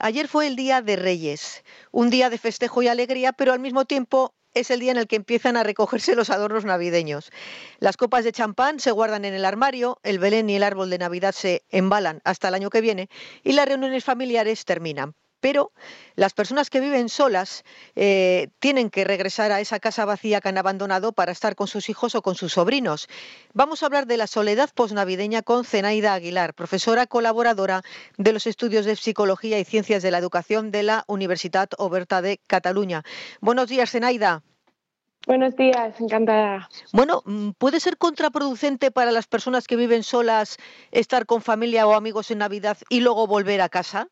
Ayer fue el Día de Reyes, un día de festejo y alegría, pero al mismo tiempo es el día en el que empiezan a recogerse los adornos navideños. Las copas de champán se guardan en el armario, el Belén y el árbol de Navidad se embalan hasta el año que viene y las reuniones familiares terminan. Pero las personas que viven solas tienen que regresar a esa casa vacía que han abandonado para estar con sus hijos o con sus sobrinos. Vamos a hablar de la soledad posnavideña con Zenaida Aguilar, profesora colaboradora de los estudios de Psicología y Ciencias de la Educación de la Universitat Oberta de Cataluña. Buenos días, Zenaida. Buenos días, encantada. Bueno, ¿puede ser contraproducente para las personas que viven solas estar con familia o amigos en Navidad y luego volver a casa?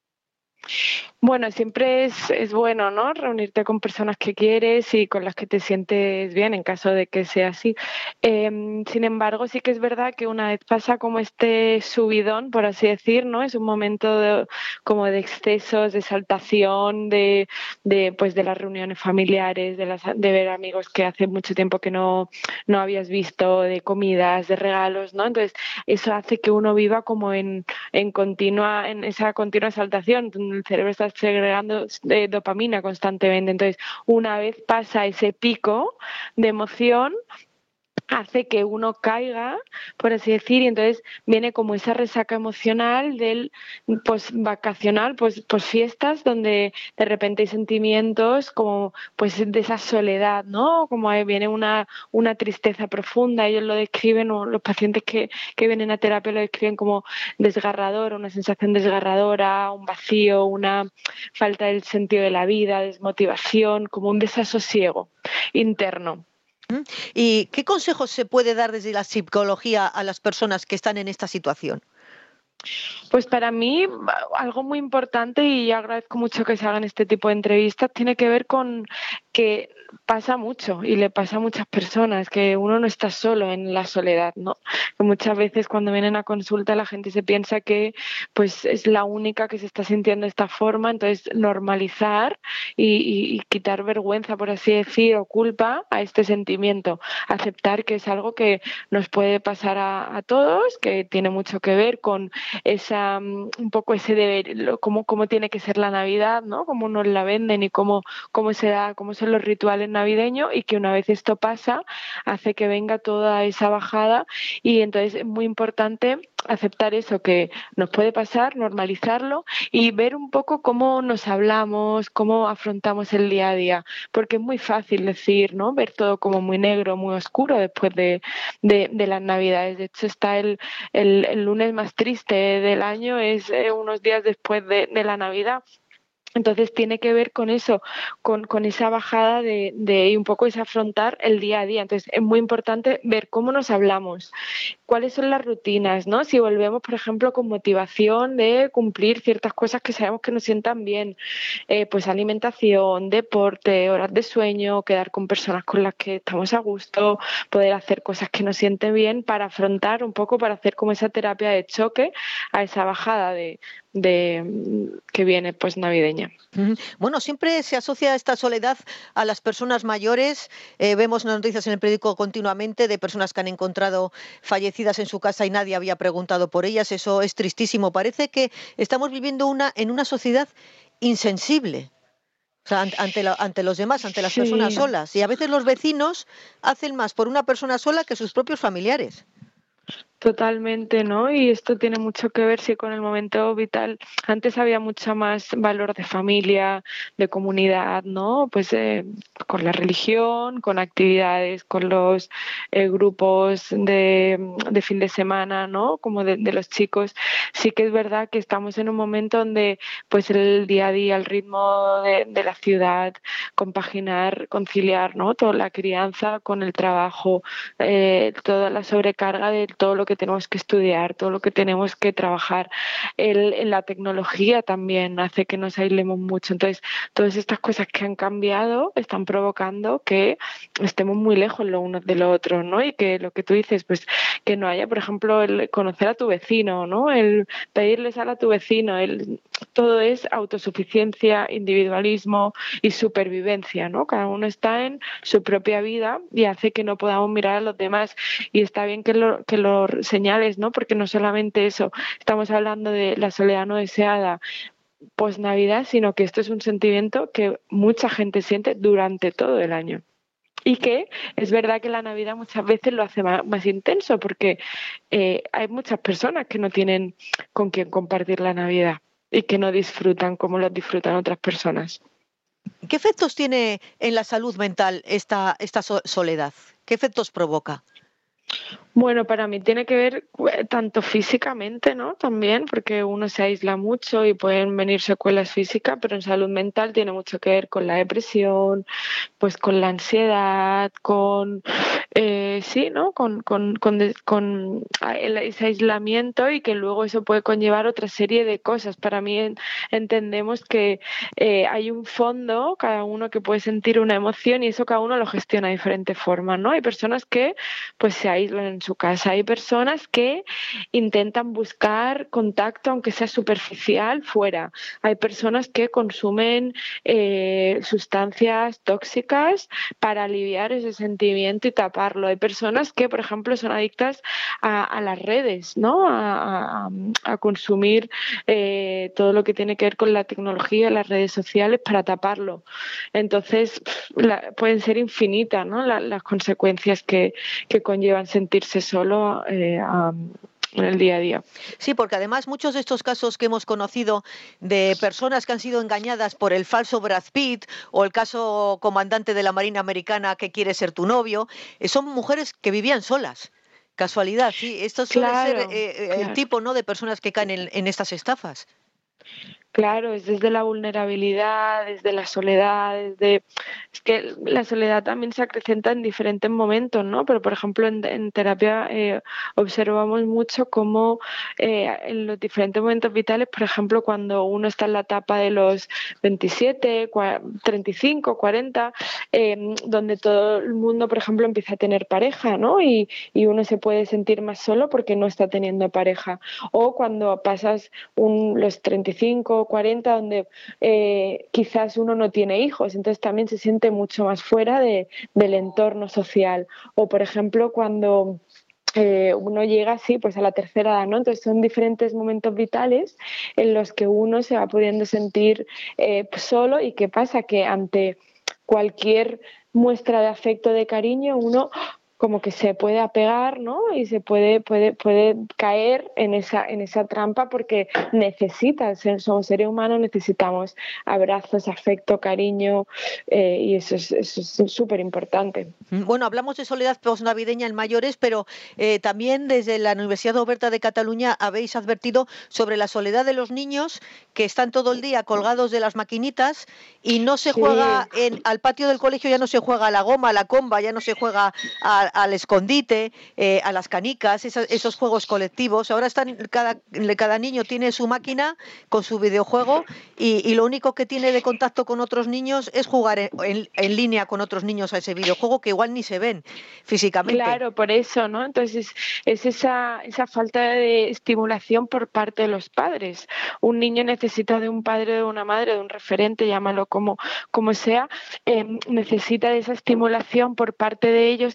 Bueno, siempre es bueno, ¿no? Reunirte con personas que quieres y con las que te sientes bien, en caso de que sea así. Sin embargo, sí que es verdad que una vez pasa como este subidón, por así decir, ¿no? Es un momento como de excesos, de exaltación, pues de las reuniones familiares, de ver amigos que hace mucho tiempo que no habías visto, de comidas, de regalos, ¿no? Entonces, eso hace que uno viva como en esa continua exaltación. El cerebro está segregando dopamina constantemente. Entonces, una vez pasa ese pico de emoción, hace que uno caiga, por así decir, y entonces viene como esa resaca emocional del vacacional, pues fiestas donde de repente hay sentimientos como pues de esa soledad, ¿no? Como viene una tristeza profunda. Ellos lo describen, o los pacientes que vienen a terapia lo describen como desgarrador, una sensación desgarradora, un vacío, una falta del sentido de la vida, desmotivación, como un desasosiego interno. ¿Y qué consejos se puede dar desde la psicología a las personas que están en esta situación? Pues para mí algo muy importante, y agradezco mucho que se hagan este tipo de entrevistas, tiene que ver con que pasa mucho y le pasa a muchas personas, que uno no está solo en la soledad, ¿no? Que muchas veces cuando vienen a consulta la gente se piensa que pues es la única que se está sintiendo de esta forma. Entonces normalizar y quitar vergüenza, por así decir, o culpa a este sentimiento, aceptar que es algo que nos puede pasar a todos, que tiene mucho que ver con un poco ese deber, cómo tiene que ser la Navidad, ¿no? Cómo nos la venden y cómo se da, cómo son los rituales navideños, y que una vez esto pasa, hace que venga toda esa bajada. Y entonces es muy importante aceptar eso que nos puede pasar, normalizarlo y ver un poco cómo nos hablamos, cómo afrontamos el día a día, porque es muy fácil decir, ¿no? Ver todo como muy negro, muy oscuro después de las Navidades. De hecho, está el lunes más triste del año, es unos días después de la Navidad. Entonces tiene que ver con eso, con esa bajada y un poco ese afrontar el día a día. Entonces es muy importante ver cómo nos hablamos, cuáles son las rutinas, ¿no? Si volvemos, por ejemplo, con motivación de cumplir ciertas cosas que sabemos que nos sientan bien, pues alimentación, deporte, horas de sueño, quedar con personas con las que estamos a gusto, poder hacer cosas que nos sienten bien para afrontar un poco, para hacer como esa terapia de choque a esa bajada que viene pues navideña. Bueno, siempre se asocia esta soledad a las personas mayores. Vemos noticias en el periódico continuamente de personas que han encontrado fallecidas en su casa y nadie había preguntado por ellas. Eso es tristísimo. Parece que estamos viviendo en una sociedad insensible. O sea, ante los demás, ante las personas Sí. solas. Y a veces los vecinos hacen más por una persona sola que sus propios familiares. Totalmente, ¿no? Y esto tiene mucho que ver, sí, con el momento vital. Antes había mucho más valor de familia, de comunidad, ¿no? Pues con la religión, con actividades, con los grupos de fin de semana, ¿no? Como de los chicos. Sí que es verdad que estamos en un momento donde pues el día a día, el ritmo de la ciudad, compaginar, conciliar, ¿no? Toda la crianza con el trabajo, toda la sobrecarga de todo lo que tenemos que estudiar, todo lo que tenemos que trabajar. En la tecnología también hace que nos aislemos mucho. Entonces, todas estas cosas que han cambiado están provocando que estemos muy lejos lo uno de lo otro, ¿no? Y que lo que tú dices, pues que no haya, por ejemplo, el conocer a tu vecino, ¿no? El pedirle sal a tu vecino, todo es autosuficiencia, individualismo y supervivencia, ¿no? Cada uno está en su propia vida y hace que no podamos mirar a los demás. Y está bien que lo señales, ¿no? Porque no solamente eso, estamos hablando de la soledad no deseada, post-Navidad, sino que esto es un sentimiento que mucha gente siente durante todo el año. Y que es verdad que la Navidad muchas veces lo hace más intenso porque hay muchas personas que no tienen con quién compartir la Navidad y que no disfrutan como lo disfrutan otras personas. ¿Qué efectos tiene en la salud mental esta soledad? ¿Qué efectos provoca? Bueno, para mí tiene que ver tanto físicamente, ¿no? También, porque uno se aísla mucho y pueden venir secuelas físicas, pero en salud mental tiene mucho que ver con la depresión, pues con la ansiedad, sí, ¿no? Ese aislamiento y que luego eso puede conllevar otra serie de cosas. Para mí entendemos que hay un fondo, cada uno que puede sentir una emoción y eso cada uno lo gestiona de diferentes formas, ¿no? Hay personas que pues se aíslan en su casa, hay personas que intentan buscar contacto, aunque sea superficial, fuera. Hay personas que consumen sustancias tóxicas para aliviar ese sentimiento y taparlo. Hay personas que, por ejemplo, son adictas a las redes, ¿no? A consumir todo lo que tiene que ver con la tecnología, las redes sociales para taparlo. Entonces, pueden ser infinitas, ¿no? Las consecuencias que conllevan sentirse solo en el día a día. Sí, porque además muchos de estos casos que hemos conocido de personas que han sido engañadas por el falso Brad Pitt o el caso comandante de la Marina Americana que quiere ser tu novio, son mujeres que vivían solas. Casualidad, sí. Esto suele ser el tipo, ¿no?, de personas que caen en estas estafas. Claro, es desde la vulnerabilidad, desde la soledad, es que la soledad también se acrecenta en diferentes momentos, ¿no? Pero, por ejemplo, en terapia observamos mucho cómo en los diferentes momentos vitales, por ejemplo, cuando uno está en la etapa de los 27, 35, 40, donde todo el mundo, por ejemplo, empieza a tener pareja, ¿no? Y uno se puede sentir más solo porque no está teniendo pareja. O cuando pasas los 35 40, donde quizás uno no tiene hijos, entonces también se siente mucho más fuera del entorno social. O, por ejemplo, cuando uno llega así pues a la tercera edad, ¿no? Entonces son diferentes momentos vitales en los que uno se va pudiendo sentir solo. ¿Y qué pasa? Que ante cualquier muestra de afecto, de cariño, uno como que se puede apegar, ¿no? Y se puede caer en esa trampa porque somos seres humanos, necesitamos abrazos, afecto, cariño, y eso es súper importante. Bueno, hablamos de soledad posnavideña en mayores, pero también desde la Universidad Oberta de Cataluña habéis advertido sobre la soledad de los niños que están todo el día colgados de las maquinitas y no se juega al patio del colegio, ya no se juega a la goma, a la comba, ya no se juega al escondite, a las canicas, esos juegos colectivos. Ahora cada niño tiene su máquina con su videojuego y lo único que tiene de contacto con otros niños es jugar en línea con otros niños a ese videojuego que igual ni se ven físicamente. Claro, por eso, ¿no? Entonces es esa falta de estimulación por parte de los padres. Un niño necesita de un padre, de una madre, de un referente, llámalo como sea, necesita de esa estimulación por parte de ellos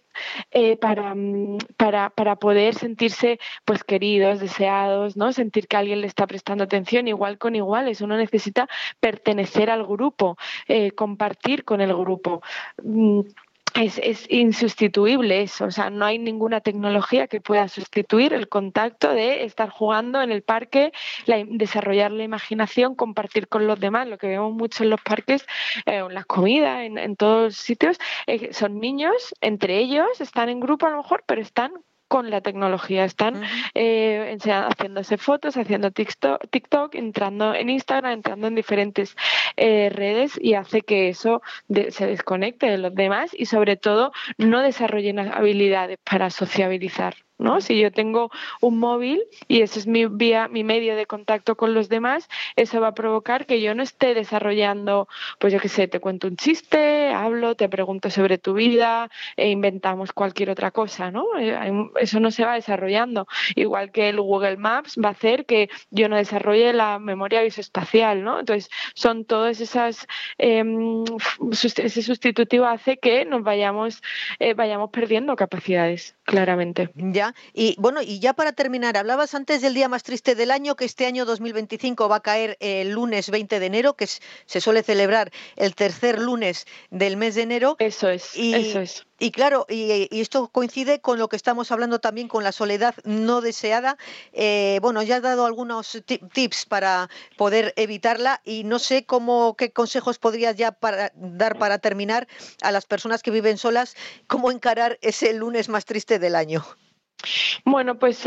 para poder sentirse pues queridos, deseados, ¿no? Sentir que alguien le está prestando atención, igual con iguales. Uno necesita pertenecer al grupo, compartir con el grupo. Es insustituible eso, o sea, no hay ninguna tecnología que pueda sustituir el contacto de estar jugando en el parque, desarrollar la imaginación, compartir con los demás. Lo que vemos mucho en los parques, en las comidas, en todos los sitios, son niños, entre ellos, están en grupo a lo mejor, pero están con la tecnología, están haciéndose fotos, haciendo TikTok, entrando en Instagram, entrando en diferentes redes, y hace que eso se desconecte de los demás y sobre todo no desarrollen habilidades para sociabilizar, ¿no? Si yo tengo un móvil y ese es mi medio de contacto con los demás, eso va a provocar que yo no esté desarrollando, pues yo qué sé, te cuento un chiste, hablo, te pregunto sobre tu vida, inventamos cualquier otra cosa, ¿no? Eso no se va desarrollando. Igual que el Google Maps va a hacer que yo no desarrolle la memoria visoespacial, ¿no? Entonces, son todas esas, ese sustitutivo hace que nos vayamos perdiendo capacidades, claramente. Ya, Y bueno, y ya para terminar, hablabas antes del día más triste del año, que este año 2025 va a caer el lunes 20 de enero, que se suele celebrar el tercer lunes del mes de enero. Eso es, eso Y, es. y claro, y esto coincide con lo que estamos hablando también con la soledad no deseada. Bueno, ya has dado algunos tips para poder evitarla y no sé qué consejos podrías ya dar para terminar a las personas que viven solas, cómo encarar ese lunes más triste del año. Bueno, pues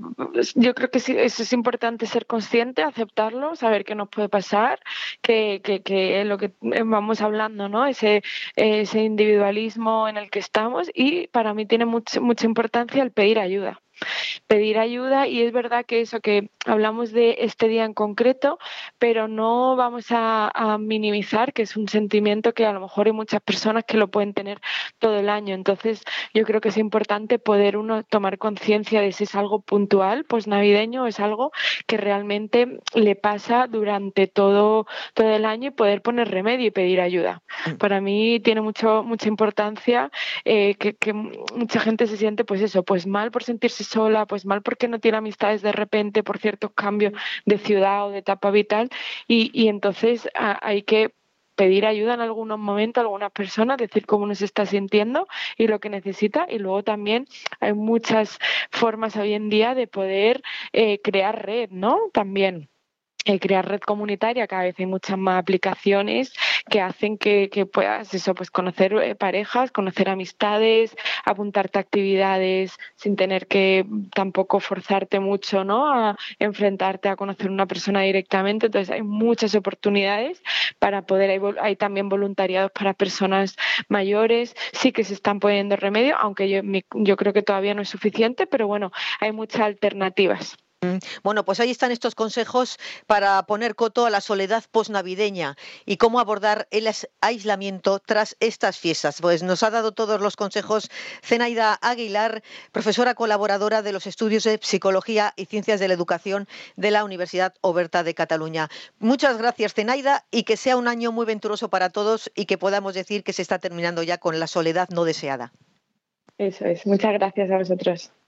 yo creo que sí, eso es importante ser consciente, aceptarlo, saber qué nos puede pasar, que es lo que vamos hablando, ¿no? Ese individualismo en el que estamos y para mí tiene mucha importancia el pedir ayuda y es verdad que eso que hablamos de este día en concreto, pero no vamos a minimizar que es un sentimiento que a lo mejor hay muchas personas que lo pueden tener todo el año. Entonces, yo creo que es importante poder uno tomar conciencia de si es algo puntual, pues navideño, o es algo que realmente le pasa durante todo el año y poder poner remedio y pedir ayuda. Para mí tiene mucha importancia que mucha gente se siente pues eso, pues mal por sentirse sola, pues mal porque no tiene amistades de repente por ciertos cambios de ciudad o de etapa vital y entonces hay que pedir ayuda en algunos momentos a algunas personas, decir cómo nos está sintiendo y lo que necesita y luego también hay muchas formas hoy en día de poder crear red, ¿no? También crear red comunitaria, cada vez hay muchas más aplicaciones que hacen que puedas eso, pues conocer parejas, conocer amistades, apuntarte a actividades sin tener que tampoco forzarte mucho, ¿no? A enfrentarte a conocer una persona directamente. Entonces hay muchas oportunidades para poder, hay también voluntariados para personas mayores, sí que se están poniendo remedio, aunque yo creo que todavía no es suficiente, pero bueno, hay muchas alternativas. Bueno, pues ahí están estos consejos para poner coto a la soledad posnavideña y cómo abordar el aislamiento tras estas fiestas. Pues nos ha dado todos los consejos Zenaida Aguilar, profesora colaboradora de los estudios de Psicología y Ciencias de la Educación de la Universidad Oberta de Cataluña. Muchas gracias, Zenaida, y que sea un año muy venturoso para todos y que podamos decir que se está terminando ya con la soledad no deseada. Eso es. Muchas gracias a vosotros.